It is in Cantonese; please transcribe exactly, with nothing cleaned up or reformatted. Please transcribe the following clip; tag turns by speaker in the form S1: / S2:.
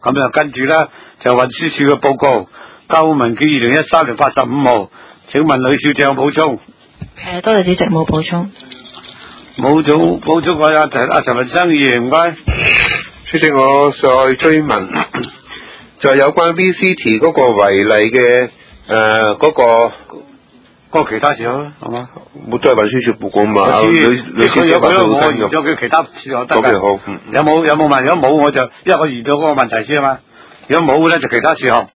S1: 咁就跟住咧就運輸署嘅報告，交通文件二零一三年八十五號。請問女小姐有補充？
S2: 誒，多謝主席冇補充。
S1: 冇補補充，我阿陳阿陳文生議員唔該。
S3: 主席，我再追問，就係有關 V C T 嗰個違例嘅誒嗰個。
S1: 嗰個其他事項係嘛？
S3: 冇都係運輸署報告嘛。
S1: 女
S3: 女小姐話佢好跟咁。
S1: 有佢其他事項得㗎。
S3: 咁好。
S1: 有冇有冇問？如果冇我就因為我遇到嗰個問題先啊嘛。如果冇咧就其他事項。